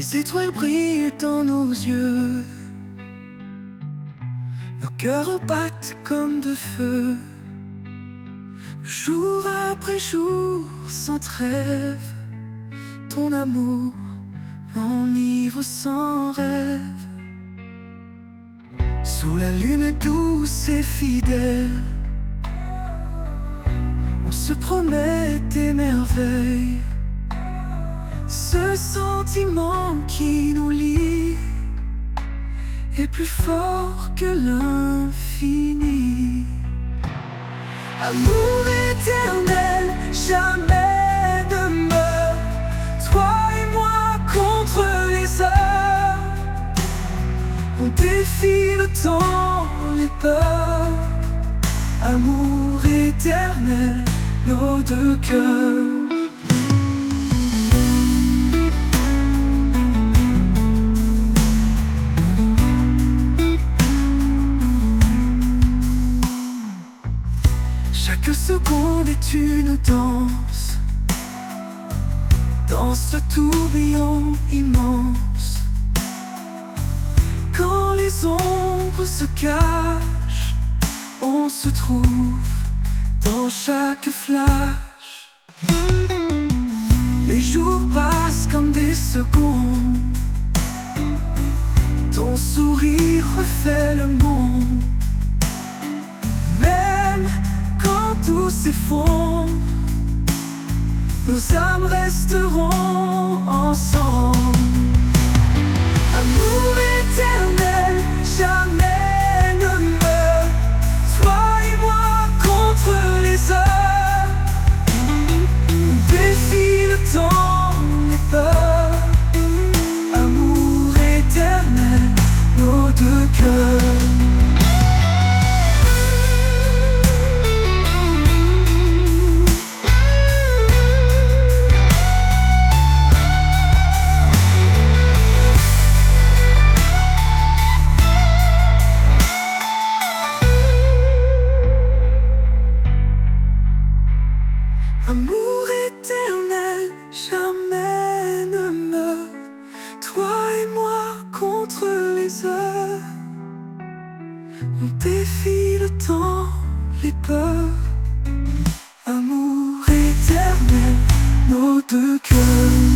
Les étoiles brillent dans nos yeux, nos cœurs battent comme de feu, jour après jour sans trêve. Ton amour m'enivre sans rêve. Sous la lune douce et fidèle, on se promet des merveilles. Ce sentiment qui nous lie est plus fort que l'infini. Amour éternel, jamais ne meurt. Toi et moi contre les heures, on défie le temps, les peurs. Amour éternel, nos deux cœurs. Chaque seconde est une danse, dans ce tourbillon immense. Quand les ombres se cachent, on se trouve dans chaque flash. Les jours passent comme des secondes, ton sourire refait le monde. Même quand tout s'effondre, nos âmes resteront ensemble. Amour éternel, jamais ne meurt. Toi et moi contre les heures, on défie le temps, les peurs. Amour éternel, nos deux cœurs. Amour éternel, jamais ne meurt. Toi et moi contre les heures, on défie le temps, les peurs. Amour éternel, nos deux cœurs.